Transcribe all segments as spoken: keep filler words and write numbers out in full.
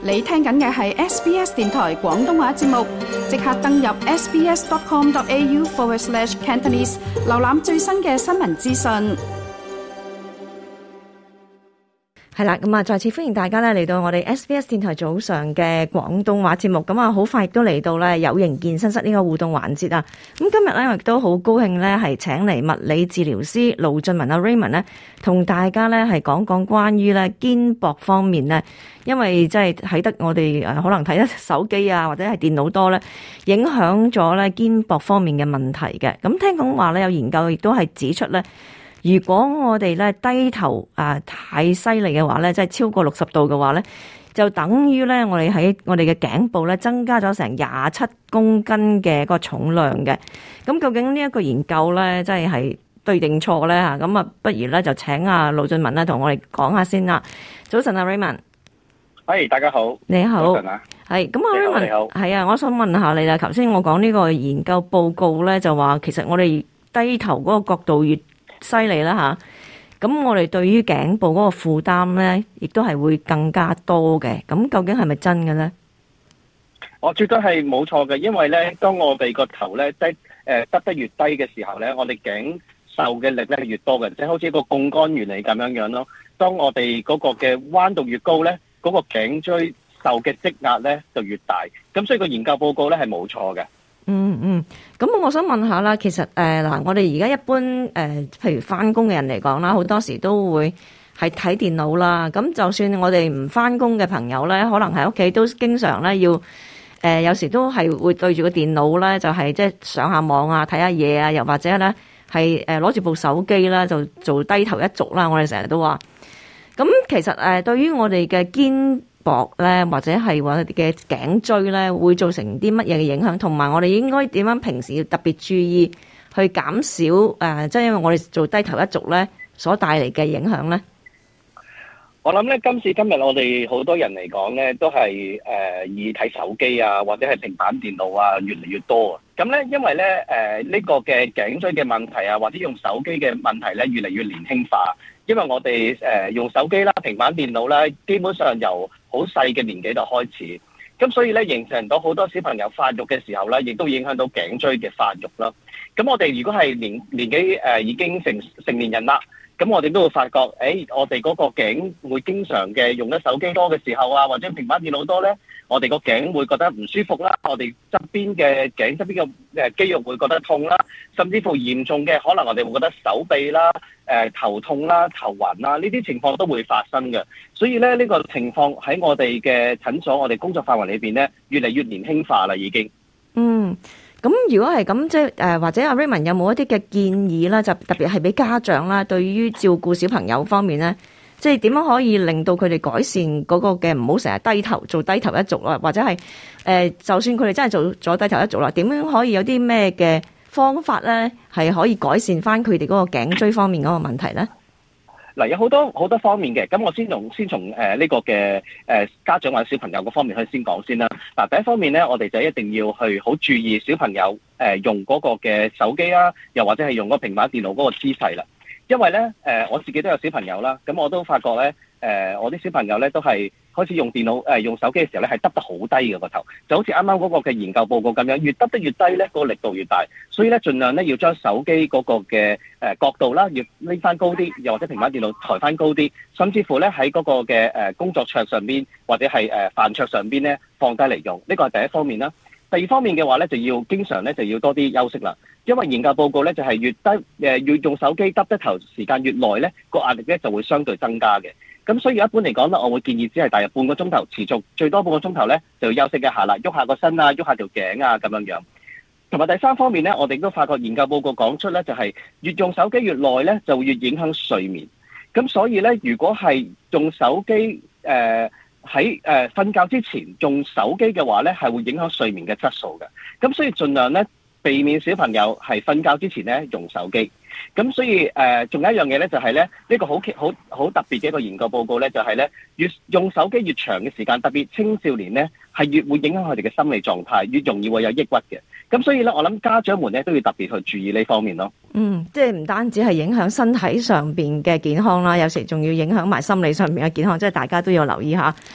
你聽緊嘅係 S B S 電台廣東話節目，即刻登入 sbs.com.au forward slash Cantonese， 瀏覽最新嘅新聞資訊。 係啦，咁啊，再次歡迎大家咧嚟到我哋 S B S 電台早上嘅廣東話節目。咁啊，好快亦都嚟到咧有型健身室呢個互動環節啊。咁今日咧，我亦都好高興咧，係請嚟物理治療師盧俊文啊 Raymond 咧，同大家咧係講講關於咧肩膊方面咧，因為即係睇得我哋誒可能睇得手機啊或者係電腦多咧，影響咗咧肩膊方面嘅問題嘅。咁聽講話咧有研究亦都係指出咧，如果我哋咧低頭啊太犀利嘅話咧，即係超過六十度嘅話咧，就等於咧我哋喺我哋嘅頸部咧增加咗成廿七公斤嘅個重量嘅。咁究竟呢一個研究咧，即係係對定錯咧吓？咁啊，不如咧就請阿盧俊文咧同我哋講下先啦。早晨啊 Raymond， 係、hey, 大家好， 你好， 早晨啊， 係咁啊 Raymond， 你好， 係啊，我想問下你啦。頭先我講呢個研究報告咧，就話其實我哋低頭嗰個角度越犀利啦吓，咁我哋對於頸部嗰個負擔咧，亦都係會更加多嘅。咁究竟係咪真嘅咧？ 我絕對係冇錯嘅，因為咧，當我哋個頭咧低誒耷得越低嘅時候咧，我哋頸受嘅力咧係越多嘅，即係好似一個槓桿原理咁樣樣咯。當我哋嗰個嘅彎度越高咧，嗰個頸椎受嘅積壓咧就越大。咁所以個研究報告咧係冇錯嘅。 嗯嗯，咁我想問下啦，其實誒嗱、呃，我哋而家一般誒、呃，譬如翻工嘅人嚟講啦，好多時都會係睇電腦啦。咁就算我哋唔翻工嘅朋友咧，可能喺屋企都經常咧要誒、呃，有時都係會對住個電腦咧，就係即係上下網啊，睇下嘢啊，又或者咧係誒攞住部手機啦，就做低頭一族啦。我哋成日都話，咁其實誒、呃，對於我哋嘅肩膊咧，或者係我哋嘅頸椎咧，會造成啲乜嘢嘅影響？同埋我哋應該點樣平時要特別注意去減少誒、呃，即係因為我哋做低頭一族咧所帶嚟嘅影響咧。 我諗咧，今時今日我哋好多人嚟講咧，都係誒、呃、以睇手機啊，或者係平板電腦啊，越嚟越多啊。咁咧，因為咧誒呢、呃這個嘅頸椎嘅問題啊，或者用手機嘅問題咧，越嚟越年輕化。因為我哋誒、呃、用手機啦、平板電腦啦，基本上由好細嘅年紀就開始，咁所以咧形成到好多小朋友發育嘅時候咧，亦都影響到頸椎嘅發育啦。咁我哋如果係年年紀誒、呃、已經成成年人啦，咁我哋都會發覺，誒、欸、我哋嗰個頸會經常嘅用得手機多嘅時候啊，或者平板電腦多咧，我哋個頸會覺得唔舒服啦，我哋側邊嘅頸側邊嘅誒肌肉會覺得痛啦，甚至乎嚴重嘅可能我哋會覺得手臂啦、誒、呃、頭痛啦、頭暈啦，呢啲情況都會發生嘅。所以咧呢、呢個情況喺我哋嘅診所、我哋工作範圍裏邊咧，越嚟越年輕化啦，已經。 嗯。咁如果係咁，即係誒，或者阿 Raymond 有冇一啲嘅建議啦？就特別係俾家長啦，對於照顧小朋友方面咧，即係點樣可以令到佢哋改善嗰個嘅唔好成日低頭做低頭一族啦，或者係誒、呃，就算佢哋真係做咗低頭一族啦，點樣可以有啲咩嘅方法咧，係可以改善翻佢哋嗰個頸椎方面嗰個問題咧？ 嗱，有好多好多方面嘅，咁我先從先從誒呢個嘅誒家長或者小朋友嗰方面去先講先啦。嗱，第一方面咧，我哋就一定要去好注意小朋友誒用嗰個嘅手機啊，又或者係用嗰個平板電腦嗰個姿勢啦。因為咧誒我自己都有小朋友啦，咁我都發覺咧誒我啲小朋友咧都係開始用電腦誒用手機嘅時候咧係耷得好低嘅個頭，就好似啱啱嗰個嘅研究報告咁樣，越耷得越低咧，個力度越大。所以咧，盡量咧要將手機嗰個嘅誒角度啦，要拎翻高啲，又或者平板電腦抬翻高啲，甚至乎咧喺嗰個嘅誒工作桌上邊或者係誒飯桌上邊咧放低嚟用，呢個係第一方面啦。第二方面嘅話咧，就要經常咧就要多啲休息啦。因為研究報告咧就係越低誒越用手機耷得頭時間越耐咧，個壓力咧就會相對增加嘅。咁所以一般嚟講咧，我會建議只係大約半個鐘頭持續，最多半個鐘頭咧就要休息一下啦，喐下個身啊，喐下條頸啊咁樣樣。同埋第三方面咧，我哋都發覺研究報告講出咧，就係越用手機越耐咧，就會越影響睡眠。咁所以咧，如果係用手機誒喺誒瞓覺之前用手機嘅話咧，係會影響睡眠嘅質素嘅。咁所以盡量咧避免小朋友係瞓覺之前咧用手機。咁所以誒，仲、呃、有一樣嘢咧，就係咧呢個好好好特別嘅一個研究報告咧，就係咧越用手機越長嘅時間，特別青少年咧係越會影響佢哋嘅心理狀態，越容易會有抑鬱嘅。咁所以咧，我諗家長們咧都要特別去注意呢方面咯。 嗯，即係唔單止係影響身體上邊嘅健康啦，有時仲要影響埋心理上邊嘅健康，即係大家都要留意下。咁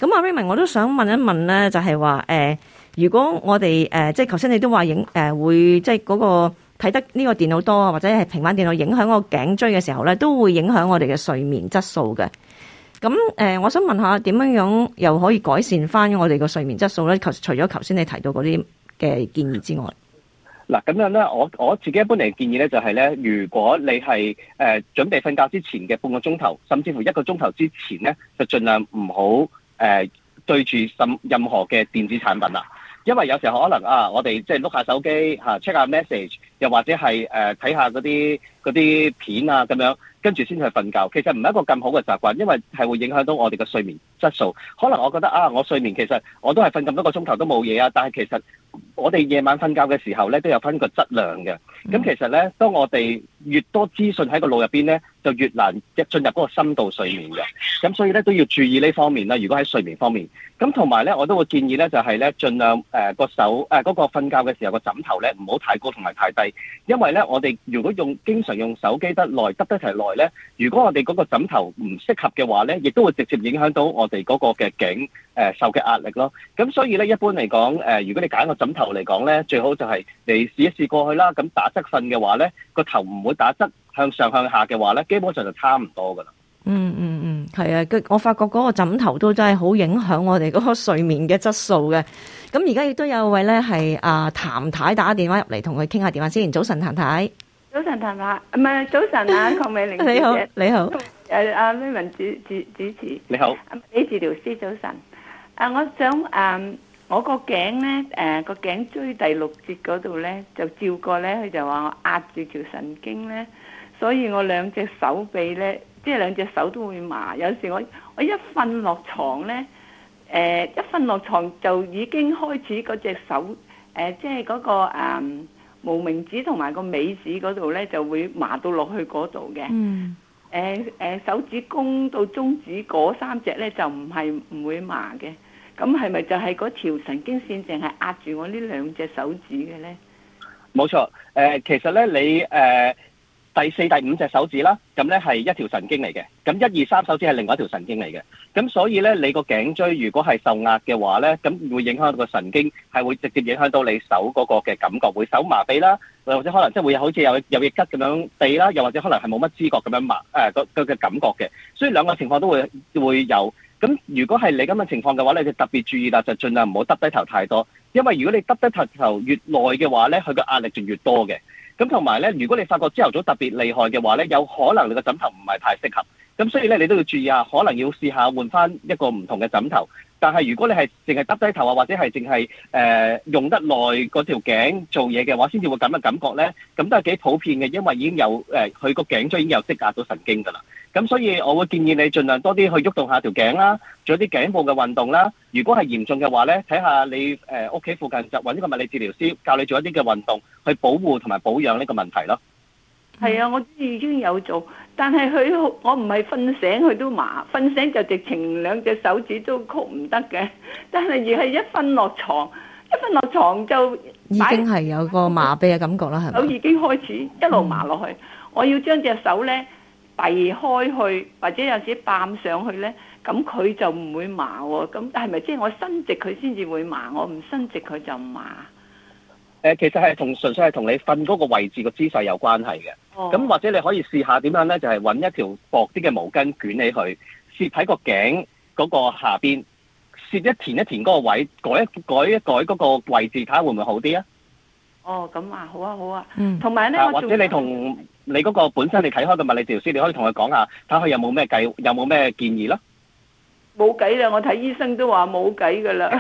咁阿 Raymond，我都想問一問咧，就係話誒，如果我哋誒、呃、即係頭先你都話影誒會即係嗰個睇得呢個電腦多啊，或者係平板電腦影響個頸椎嘅時候咧，都會影響我哋嘅睡眠質素嘅。咁誒、呃，我想問下點樣樣又可以改善翻我哋個睡眠質素咧？除咗頭先你提到嗰啲嘅建議之外。 嗱，咁樣咧，我我自己一般嚟建議咧，就係咧，如果你係誒、呃、準備瞓覺之前嘅半個鐘頭，甚至乎一個鐘頭之前咧，就盡量唔好誒對住任任何嘅電子產品啦。因為有時候可能啊，我哋即係碌下手機嚇 check 下 message，又或者係誒睇下嗰啲嗰啲片啊咁樣，跟住先去瞓覺。其實唔係一個咁好嘅習慣，因為係會影響到我哋嘅睡眠質素。可能我覺得啊，我睡眠其實我都係瞓咁多個鐘頭都冇嘢啊，但係其實我哋夜晚瞓覺嘅時候咧，都有分個質量嘅。咁其實咧，當我哋越多資訊喺個腦入邊咧，就越難一進入嗰個深度睡眠嘅。咁所以咧都要注意呢方面啦。如果喺睡眠方面，咁同埋咧，我都會建議咧，就係咧，盡量誒個手誒嗰個瞓覺嘅時候個枕頭咧，唔好太高同埋太低。因為咧，我哋如果用經常用手機得耐，得得齊耐咧，如果我哋嗰個枕頭唔適合嘅話咧，亦都會直接影響到我哋嗰個嘅頸誒受嘅壓力咯。咁所以咧，一般嚟講誒，如果你揀個枕頭嚟講咧，最好就係你試一試過去啦。咁打側瞓嘅話咧，個頭唔會打側向上向下嘅話咧，基本上就差唔多噶啦。 嗯嗯嗯，係啊，我發覺嗰個枕頭都真係好影響我哋嗰個睡眠嘅質素嘅。咁而家亦都有位咧係啊譚太打電話入嚟，同佢傾下電話先。早晨，譚太。 早晨，譚太，唔係早晨啊，鄺美玲你好，你好。 誒，阿 Raymond 主主主持。 你好。 物理治療師早晨。啊，我想誒、嗯，我個頸咧誒個頸椎第六節嗰度咧就照過咧，佢就話我壓住條神經咧，所以我兩隻手臂咧。即係兩隻手都會麻，有時我我一瞓落床咧，誒、呃、一瞓落床就已經開始嗰隻手，誒、呃、即係嗰、那個誒、嗯、無名指同埋個尾指嗰度咧就會麻到落去嗰度嘅。嗯。誒誒、呃呃、手指公到中指嗰三隻咧就唔係唔會麻嘅，咁係咪就係嗰條神經線淨係壓住我呢兩隻手指嘅咧？ 冇錯，誒、呃、其實咧你誒。呃第四、第五隻手指啦，咁咧係一條神經嚟嘅，咁一二三手指係另外一條神經嚟嘅，咁所以咧你個頸椎如果係受壓嘅話咧，咁會影響到個神經，係會直接影響到你手嗰個嘅感覺，會手麻痹啦，或者可能即係會好似有有翼吉咁樣痹啦，又或者可能係冇乜知覺咁樣麻誒個個嘅感覺嘅，所以兩個情況都會會有。咁如果係你咁嘅情況嘅話咧，你就特別注意啦，就盡量唔好耷低頭太多，因為如果你耷低頭頭越耐嘅話咧，佢個壓力就越多嘅。咁同埋咧，如果你發覺朝頭早特別厲害嘅話咧，有可能你個枕頭唔係太適合，咁所以咧你都要注意下，可能要試下換翻一個唔同嘅枕頭。但係如果你係淨係耷低頭啊，或者係淨係誒用得耐嗰條頸做嘢嘅話，先至會咁嘅感覺咧，咁都係幾普遍嘅，因為已經有誒佢個頸椎已經有積壓到神經㗎啦。咁所以我會建議你盡量多啲去喐動下條頸啦，做啲頸部嘅運動啦。如果係嚴重嘅話咧，睇下你誒屋企附近就揾一個物理治療師教你做一啲嘅運動，去保護同埋保養呢個問題咯。 係啊，我已經有做，但係佢我唔係瞓醒佢都麻，瞓醒就直情兩隻手指都曲唔得嘅。但係而係一瞓落床，一瞓落床就已經係有個麻痹嘅感覺啦，係咪？ 手已經開始一路麻落去，嗯、我要將隻手咧遞開去，或者有時攬上去咧，咁佢就唔會麻喎。咁係咪即係我伸直佢先至會麻？我唔伸直佢就唔麻。 誒，其實係同純粹係同你瞓嗰個位置個姿勢有關係嘅。咁、哦、或者你可以試下點樣咧，就係、是、揾一條薄啲嘅毛巾捲起佢，攝喺個頸嗰個下邊，攝一填一填嗰個位，改一改一改嗰個位置，睇下會唔會好啲啊？ 哦，咁啊，好啊，好啊。嗯。同埋咧， 或者你同你嗰個本身你睇開嘅物理治療師，你可以同佢講下，睇下佢有冇咩計，有冇咩建議咯？冇計啦，我睇醫生都話冇計噶啦。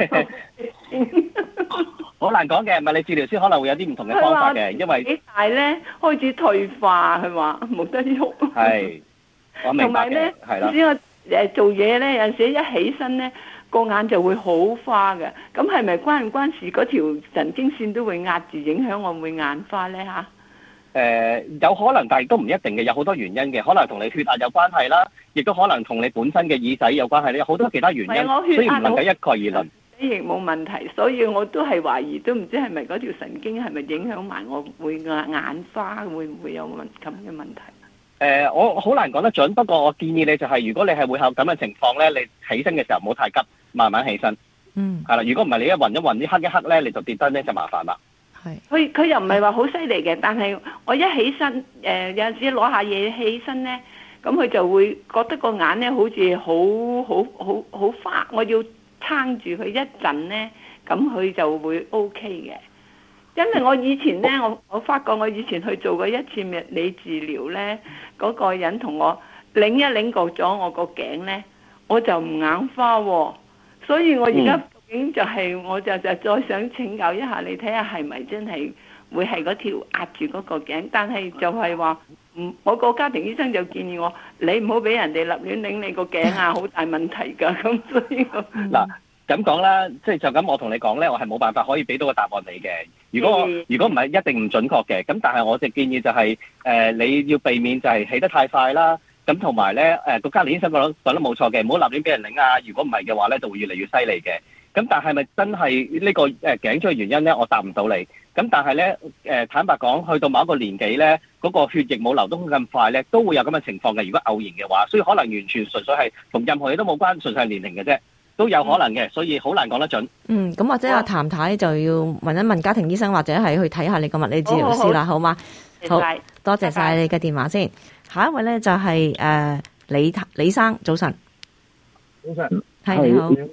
好難講嘅，物理治療師可能會有啲唔同嘅方法嘅，因為幾大咧開始退化，佢話冇得喐。 係，我明白嘅，係啦。 知我誒做嘢咧，有陣時一起身咧，個眼就會好花嘅。咁係咪關唔關事？嗰條神經線都會壓住，影響我會眼花咧嚇？ 誒、呃、有可能，但係都唔一定嘅，有好多原因嘅，可能同你血壓有關係啦，亦都可能同你本身嘅耳仔有關係咧，有好多其他原因，所以唔能夠一概而論。 亦冇問題，所以我都係懷疑，都唔知係咪嗰條神經係咪影響埋我會眼眼花，會唔會有問咁嘅問題？誒、 呃，我好難講得準，不過我建議你就係、是，如果你係會有咁嘅情況咧，你起身嘅時候唔好太急，慢慢起身。 嗯， 係啦，如果唔係你一暈一暈，一黑一黑咧，你就跌低咧就麻煩啦。 係。 佢佢又唔係話好犀利嘅，但係我一起身，誒、呃、有陣時攞下嘢起身咧，咁佢就會覺得個眼咧好似好好好好花，我要撐住佢一陣咧，咁佢就會 O K 嘅。因為我以前咧，我我發覺我以前去做過一次物理治療咧，嗰、那個人同我擰一擰過咗我個頸咧，我就唔眼花喎、哦，所以我而家究竟就係、是、我就就再想請教一下你，睇下係咪真係會係嗰條壓住嗰個頸，但係就係話唔，我個家庭醫生就建議我，你唔好俾人哋立亂擰你個頸啊，好大問題㗎，咁所以我嗱。咁講啦，即係就咁，我同你講咧，我係冇辦法可以俾到個答案你嘅。如果我如果唔係一定唔準確嘅，咁但係我就建議就係、是、誒、呃、你要避免就係起得太快啦。咁同埋咧誒個家庭醫生講講得冇錯嘅，唔好立亂俾人擰啊。如果唔係嘅話咧，就會越嚟越犀利嘅。咁但係咪真係呢個誒頸椎嘅原因咧？我答唔到你。咁但係咧誒坦白講，去到某一個年紀咧，嗰、那個血液冇流動咁快咧，都會有咁嘅情況嘅。如果偶然嘅話，所以可能完全純粹係同任何嘢都冇關，純粹係年齡嘅啫。都有可能嘅，所以好難講得準。 嗯，咁或者阿譚太就要問一問家庭醫生，或者係去睇下你個物理治療師啦，好嗎？好，多謝晒你嘅電話先。下一位咧就係、是、誒、呃、李李生，早晨。 早晨， 係你好。 誒、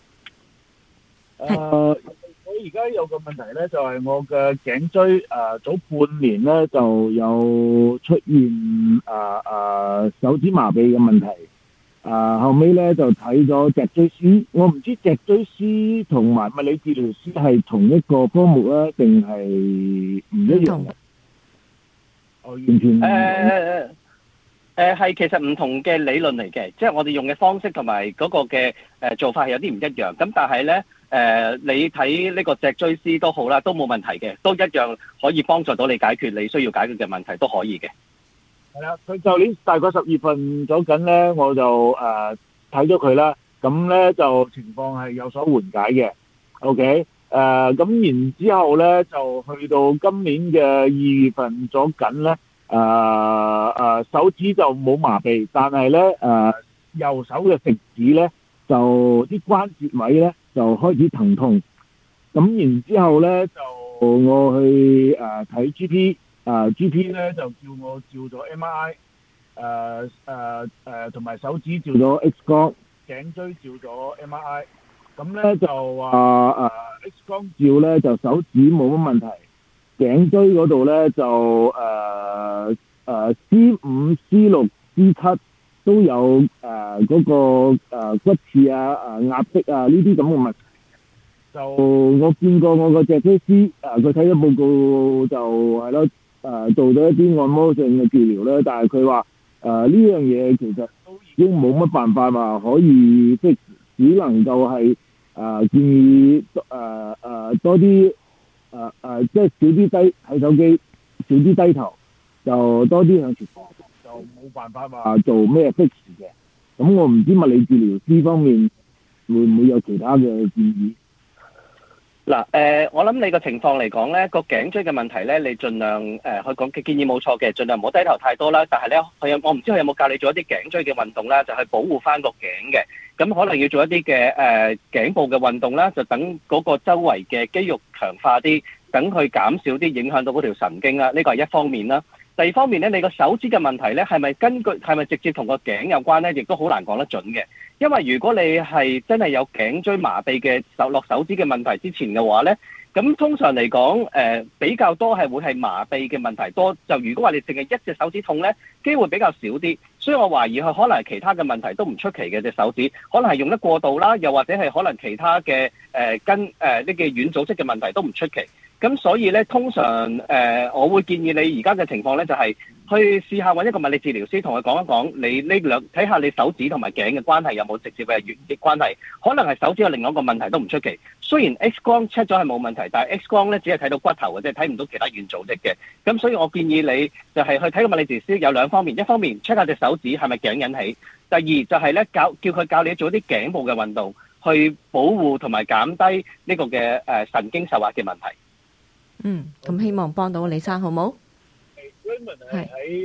呃，我而家有個問題咧，就係、是、我嘅頸椎誒、呃、早半年咧就有出現誒誒、呃呃、手指麻痹嘅問題。啊，後尾咧就睇咗脊椎師，我唔知脊椎師同埋物理治療師係同一個科目咧，定係唔一樣嘅？我完全誒誒誒係其實唔同嘅理論嚟嘅，即係我哋用嘅方式同埋嗰個嘅誒做法係有啲唔一樣。咁但係咧誒，你睇呢個脊椎師都好啦，都冇問題嘅，都一樣可以幫助到你解決你需要解決嘅問題，都可以嘅。 係啦，佢舊年大概十月份咗緊咧，我就誒睇咗佢啦。咁咧就情況係有所緩解嘅。OK，誒咁然之後咧就去到今年嘅二月份咗緊咧，誒誒手指就冇麻痹，但係咧誒右手嘅食指咧就啲關節位咧就開始疼痛。咁然之後咧就我去誒睇 G P。啊 G P 咧就叫我照咗 M R I， 誒誒誒同埋手指照咗 X 光，頸椎照咗 M R I， 咁咧就話誒、呃、X 光照咧就手指冇乜問題，頸椎嗰度咧就誒誒、呃呃、C 五 C 六 C 七都有誒嗰、呃那個誒、呃、骨刺啊誒壓迫啊呢啲咁嘅問題。就我見過我個脊椎師，誒佢睇咗報告就係咯。誒、呃、做咗一啲按摩性嘅治療咧，但係佢話誒呢樣嘢其實都已經冇乜辦法話可以，即係只能夠係誒、呃、建議誒誒、呃呃、多啲誒誒即係少啲低睇手機，少啲低頭，就多啲向前望，就冇辦法話做咩 fix 嘅。咁我唔知物理治療師方面會唔會有其他嘅建議？ 嗱，誒，我諗你個情況嚟講咧，個頸椎嘅問題咧，你盡量誒，佢講嘅建議冇錯嘅，盡量唔好低頭太多啦。但係咧，佢有我唔知佢有冇教你做一啲頸椎嘅運動啦，就去保護翻個頸嘅。咁可能要做一啲嘅誒頸部嘅運動啦，就等嗰個周圍嘅肌肉強化啲，等佢減少啲影響到嗰條神經啦。呢個係一方面啦。第二方面咧，你個手指嘅問題咧，係咪根據係咪直接同個頸有關咧？亦都好難講得準嘅。因為如果你係真係有頸椎麻痹嘅手落手指嘅問題之前嘅話咧，咁通常嚟講，誒、呃、比較多係會係麻痹嘅問題多。就如果話你淨係一隻手指痛咧，機會比較少啲。所以我懷疑佢可能係其他嘅問題都唔出奇嘅隻手指，可能係用得過度啦，又或者係可能其他嘅誒跟誒呢個軟組織嘅問題都唔出奇。咁所以咧，通常誒、呃，我會建議你而家嘅情況咧，就係、是、去試下揾一個物理治療師，同佢講一講你呢兩睇下你手指同埋頸嘅關係有冇直接嘅原因關係，可能係手指有另外一個問題都唔出奇。雖然 X 光 check 咗係冇問題，但係 X 光咧只係睇到骨頭嘅啫，睇唔到其他軟組織嘅。咁所以我建議你就係去睇個物理治療師，有兩方面，一方面 check 下隻手指係咪頸引起，第二就係咧教叫佢教你做啲頸部嘅運動，去保護同埋減低呢個嘅誒神經受壓嘅問題。 嗯，咁希望幫到李生好冇？ Raymond 係喺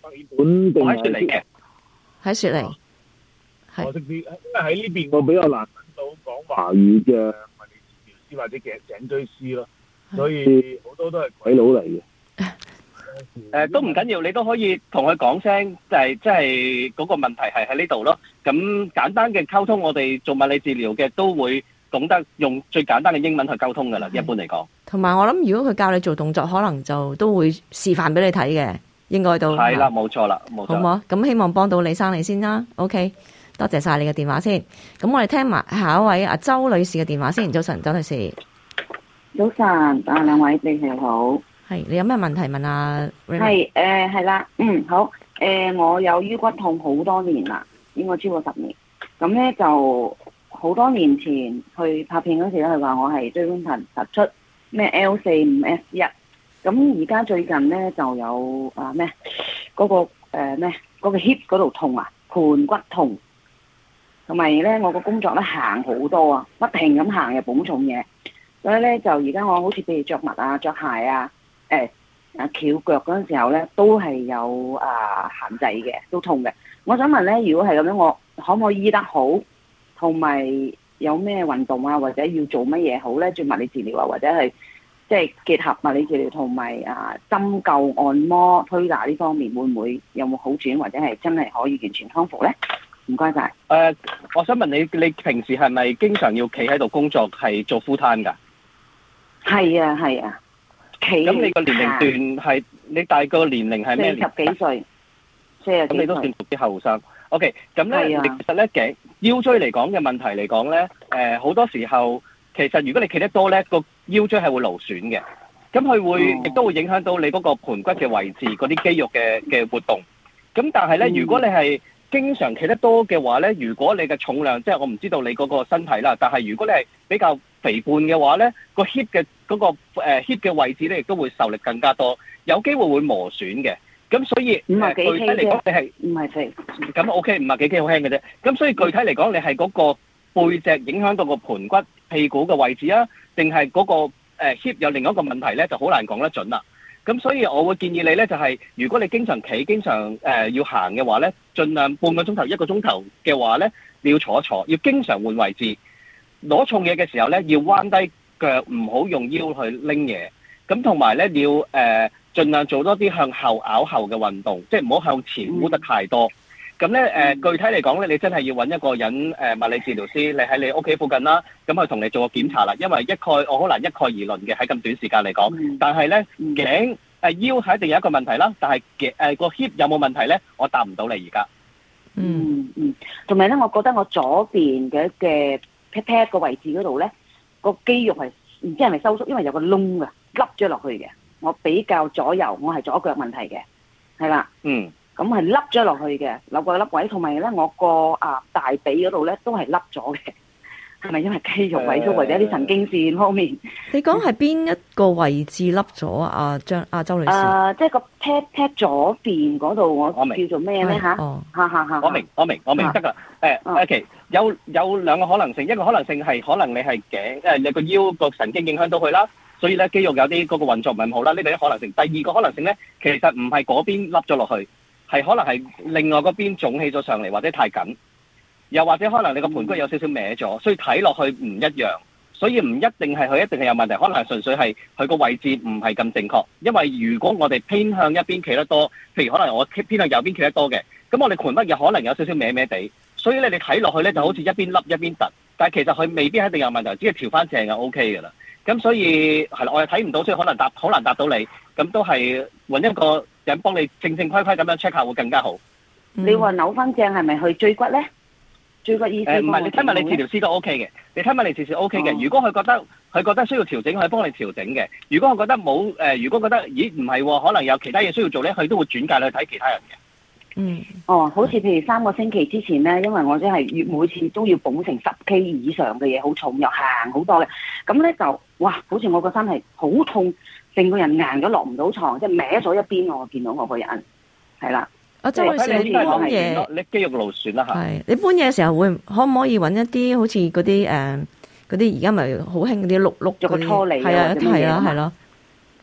本定我喺雪梨嘅， 喺雪梨。係我識啲，因為喺呢邊我比較難揾到講華語嘅物理治療師或者嘅頸椎師咯，所以好多都係鬼佬嚟嘅。 誒都唔緊要，你都可以同佢講聲，就係即係嗰個問題係喺呢度咯。咁簡單嘅溝通，我哋做物理治療嘅都會懂得用最簡單嘅英文去溝通㗎啦。一般嚟講， 同埋我諗，如果佢教你做動作，可能就都會示範俾你睇嘅，應該都係啦，冇錯啦，冇錯。 好唔好？咁希望幫到李生你先啦。OK，多謝晒你嘅電話先。咁我哋聽埋下一位阿周女士嘅電話先。早晨，周女士。 早晨，啊兩位你哋好。 係，你有咩問題問啊？ 係誒係啦，嗯好，誒、呃、我有腰骨痛好多年啦，應該超過十年。咁咧就好多年前去拍片嗰時咧，佢話我係椎間盤突出咩 L 四五 S 一。咁而家最近咧就有啊咩嗰個誒咩嗰個 hip 嗰度痛啊，盤骨痛，同埋咧我個工作咧行好多啊，不停咁行又捧重嘢，所以咧就而家我好似譬如着襪啊、着鞋啊。誒啊翹腳嗰陣時候咧，都係有啊限制嘅，都痛嘅。我想問咧，如果係咁樣，我可唔可以醫得好？同埋有咩運動啊，或者要做乜嘢好咧？做物理治療啊，或者係即係結合物理治療同埋啊針灸、按摩、推拿呢方面，會唔會有冇好轉，或者係真係可以完全康復咧？唔該晒。 誒、呃，我想問你，你平時係咪經常要企喺度工作，係做 full time 㗎？ 係啊，係啊。 咁你個年齡段係你大個年齡係咩年？ 四十幾歲，四十幾歲。 咁你都算屬於後生。OK，咁咧，其實咧頸腰椎嚟講嘅問題嚟講咧，誒好多時候其實如果你企得多咧，個腰椎係會勞損嘅。咁佢會亦都會影響到你嗰個盤骨嘅位置，嗰啲肌肉嘅嘅活動。咁但係咧，如果你係經常企得多嘅話咧，如果你嘅重量，即係我唔知道你嗰個身體啦，但係如果你係比較肥胖嘅話咧，個 hip 嘅嗰個誒 hip 嘅位置咧，亦都會受力更加多，有機會會磨損嘅。咁所以五啊幾 K 具體嚟講，你係唔係肥？ 咁 OK，五啊幾 K 好輕嘅啫。咁所以具體嚟講，你係嗰個背脊影響到個盤骨、屁股嘅位置啊，定係嗰個誒 hip 有另一個問題咧，就好難講得準啦。咁所以我會建議你咧，就係、是、如果你經常企、經常誒、呃、要行嘅話咧，盡量半個鐘頭、一個鐘頭嘅話咧，你要坐一坐，要經常換位置。攞重嘢嘅時候咧，要彎低腳，唔好用腰去拎嘢。咁同埋咧，你要誒、呃、盡量做多啲向後拗後嘅運動，即係唔好向前彎得太多。咁咧誒，具體嚟講咧，你真係要揾一個人誒、呃、物理治療師，你喺你屋企附近啦，咁去同你做個檢查啦。因為一概我好難一概而論嘅喺咁短時間嚟講。 嗯、 但係咧頸誒腰係一定有一個問題啦，但係嘅誒個 hip 有冇問題咧？我答唔到你而家。 嗯嗯，同埋咧，我覺得我左邊嘅嘅 pat pat 個位置嗰度咧，個肌肉係唔知係咪收縮，因為有個窿啊，凹咗落去嘅。我比較左右，我係左腳問題嘅，係啦。嗯。咁係凹咗落去嘅，扭個凹位，同埋咧我個啊大髀嗰度咧都係凹咗嘅，係咪因為肌肉萎縮、呃、或者啲神經線方面？ 你講係邊一個位置凹咗啊？阿張阿周女士。啊， 即係個 pat pat 左邊嗰度，我叫做咩咧嚇？ 哦， 嚇嚇嚇！ 我明，我明，我明得㗎。誒，OK，有有兩個可能性，一個可能性係可能你係頸，誒你個腰個神經影響到佢啦，所以咧肌肉有啲嗰個運作唔係咁好啦，呢個一可能性。第二個可能性咧，其實唔係嗰邊凹咗落去。係可能係另外嗰邊腫起咗上嚟，或者太緊，又或者可能你個盤骨有少少歪咗，所以睇落去唔一樣，所以唔一定係佢一定係有問題，可能係純粹係佢個位置唔係咁正確。因為如果我哋偏向一邊企得多，譬如可能我偏向右邊企得多嘅，咁我哋盤骨又可能有少少歪歪地，所以咧你睇落去咧就好似一邊凹一邊凸，但係其實佢未必一定有問題，只係調翻正就 O K 㗎啦。咁所以係啦，我又睇唔到，所以可能答好難答到你。咁都係揾一個人幫你正正規規咁樣 check 下會更加好。 你話扭翻正係咪去椎骨咧？椎骨醫師？誒唔係， 你睇物理治療師都 O K 嘅。你睇物理治療師 O K 嘅。如果佢覺得佢覺得需要調整，佢幫你調整嘅。如果佢覺得冇誒、呃，如果覺得咦唔係喎，可能有其他嘢需要做咧，佢都會轉介你去睇其他人嘅。 嗯。哦，好似譬如三個星期之前咧，因為我真係月每次都要捧成十 K 以上嘅嘢，好重又行好多嘅，咁咧就哇，好似我個身係好痛。成個人硬咗落唔到床，即係歪咗一邊。我見到我個人係啦。 阿周女士，你搬嘢， 你肌肉勞損啦嚇。 係你搬嘢嘅時候會可唔可以揾一啲好似嗰啲誒嗰啲而家咪好興嗰啲碌碌嗰啲？係啊係啊係咯。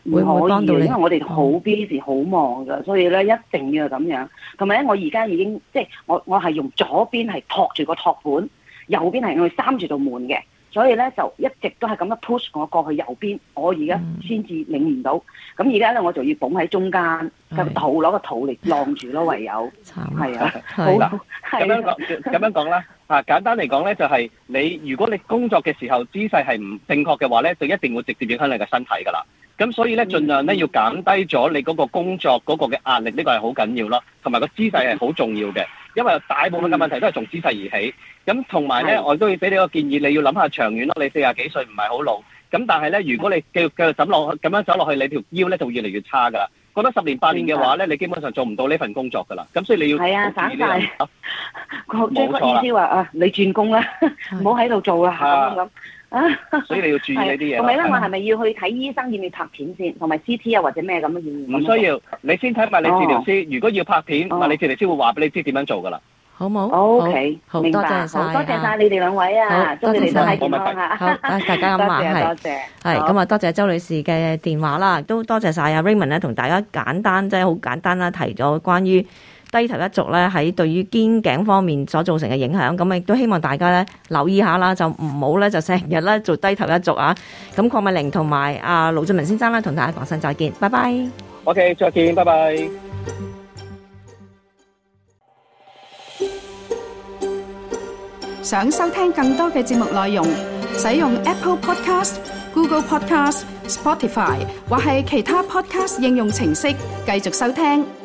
會唔會幫到你？ 因為我哋好 busy 好忙㗎，所以咧一定要咁樣。同埋咧，我而家已經即係我我係用左邊係托住個托盤，右邊係用閂住道門嘅。所以咧就一直都係咁樣 push 我過去右邊，我而家先至領唔到。咁而家咧我就要捧喺中間，個肚攞個肚嚟晾住咯，唯有。係啊，好嗱，咁樣講，咁樣講啦。啊，簡單嚟講咧，就係你如果你工作嘅時候姿勢係唔正確嘅話咧，就一定會直接影響你嘅身體㗎啦。咁所以咧，盡量咧要減低咗你嗰個工作嗰個嘅壓力，呢個係好緊要咯。同埋個姿勢係好重要嘅，因為大部分嘅問題都係從姿勢而起。咁同埋咧，我都要俾你個建議，你要諗下長遠咯。你四十幾歲唔係好老，咁但係咧，如果你繼續繼續走落去咁樣走落去，你條腰咧就會越嚟越差㗎啦。過多十年八年嘅話咧，你基本上做唔到呢份工作㗎啦。咁所以你要係啊，散晒。我最個意思話啊，你轉工啦，唔好喺度做啦，咁咁。啊， 所以你要注意呢啲嘢。 同埋咧，我係咪要去睇醫生，要唔要拍片先？同埋 C T 啊，或者咩咁嘅要？ 唔需要，你先睇物理治療師。如果要拍片，物理治療師會話俾你知點樣做㗎啦。 好冇 ？OK， 好， 明白。 多謝晒， 多謝晒你哋兩位啊！祝你哋身體健康啊！ 好，大家咁話係， 多謝， 係咁啊！多謝周女士嘅電話啦，都多謝晒阿 Raymond 咧，同大家簡單即係好簡單啦，提咗關於低頭一族咧喺對於肩頸方面所造成嘅影響，咁亦都希望大家咧留意下啦，就唔好咧就成日咧做低頭一族啊！咁鄺美玲同埋阿盧俊文先生咧，同大家講聲再見，拜拜。 OK， 再見，拜拜。 想收聽更多嘅節目內容，使用 Apple Podcast、Google Podcast、Spotify 或係其他 Podcast 應用程式繼續收聽。